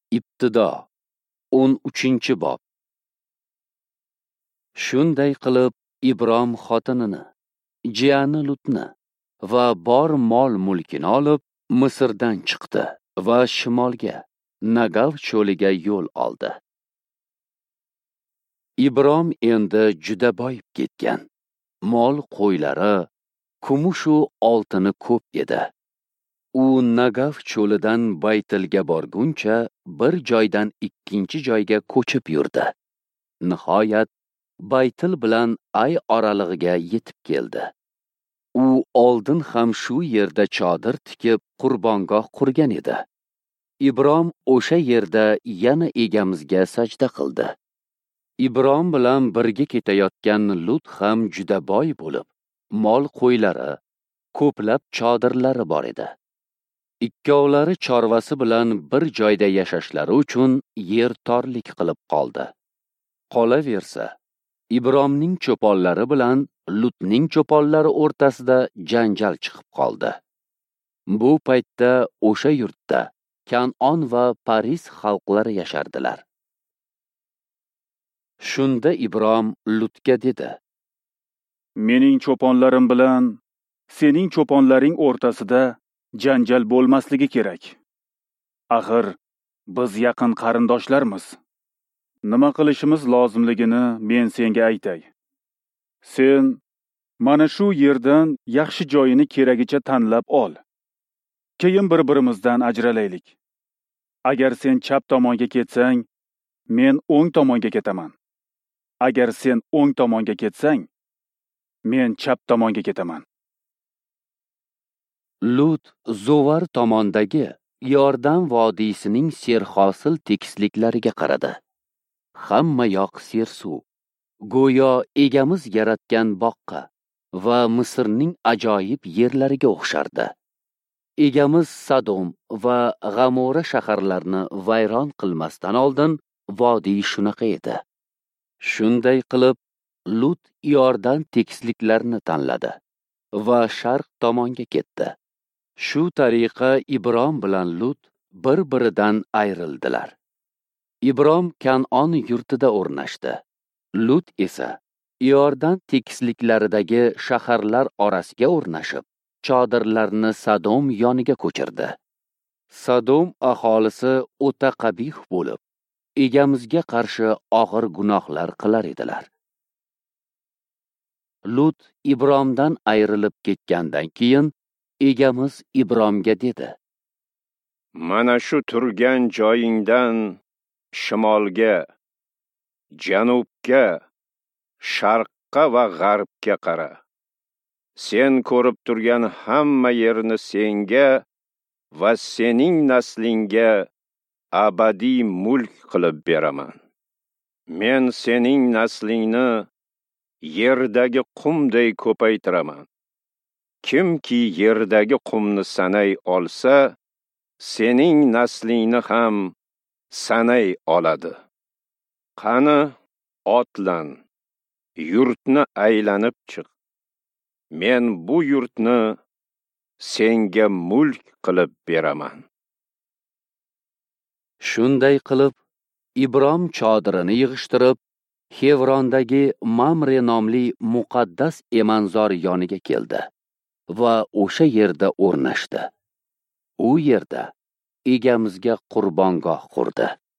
Ibtido 13-bob. Shunday qilib Ibrom xotinini, jiyani Lutni va bor mol-mulkini olib Misrdan chiqdi va shimolga, Nagav cho'liga yo'l oldi. Ibrom endi juda boyib ketgan. Mol qo'ylari, kumush va oltini ko'p edi. U Nagav cho'lidan Baytilga borguncha bir joydan ikkinchi joyga ko'chib yurdi. Nihoyat Baytil bilan Ay oralig'iga yetib keldi. U oldin ham shu yerda chodir tikib qurbongoh qurgan edi. Ibrom o'sha yerda yana egamizga sajda qildi. Ibrom bilan birga ketayotgan Lut ham juda boy bo'lib, mol qo'ylari, ko'plab chodirlari bor edi. Ikkovlari chorvasi bilan bir joyda yashashlari uchun yer torlik qilib qoldi. Qolaversa, Ibromning cho'ponlari bilan Lutning cho'ponlari o'rtasida janjal chiqib qoldi. Bu paytda o'sha yurtda Kanon va Paris xalqlari yashardilar. Shunda Ibrom Lutga dedi: Mening cho'ponlarim bilan sening cho'ponlaring o'rtasida janjal bo'lmasligi kerak. Axir biz yaqin qarindoshlarmiz. Nima qilishimiz lozimligini men senga aytay. Sen mana shu yerdan yaxshi joyini keragicha tanlab ol. Keyin bir-birimizdan ajralaylik. Agar sen chap tomonga ketsang, men o'ng tomonga ketaman. Agar sen o'ng tomonga ketsang, men chap tomonga ketaman. Lut Zovar tomondagi Yordan vodiysining serhosil tekisliklariga qaradi. Hamma yoq sersuv, go'yo egamiz yaratgan boqqa va Misrning ajoyib yerlariga o'xshardi. Egamiz Sadom va G'amora shaharlarini vayron qilmasdan oldin vodiy shunaqa edi. Shunday qilib, Lut Yordan tekisliklarini tanladi va sharq tomonga ketdi. Shu tariqa Ibrom bilan Lut bir-biridan ayrildilar. Ibrom Kanon yurtida o'rnashdi. Lut esa Yordan tekisliklaridagi shaharlar orasiga o'rnashib, chodirlarni Sadom yoniga ko'chirdi. Sadom aholisi o'ta qabih bo'lib, egamizga qarshi og'ir gunohlar qilar edilar. Lut Ibromdan ayrilib ketgandan keyin egamiz Ibromga dedi: Mana shu turgan joyingdan shimolga, janubga, sharqqa va g'arbga qara. Sen ko'rib turgan hamma yerni senga va sening naslingga abadiy mulk qilib beraman. Men sening naslingni yerdagi qumday ko'paytiraman. Kimki yerdagi qumni sanay olsa, sening naslingni ham sanay oladi. Qani, otlan, yurtni aylanib chiq. Men bu yurtni senga mulk qilib beraman. Shunday qilib, Ibrom chodirini yig'ishtirib, Hevrondagi Mamre nomli muqaddas emanzor yoniga keldi va o'sha yerda o'rnashdi. U yerda egamizga qurbongoh qurdi.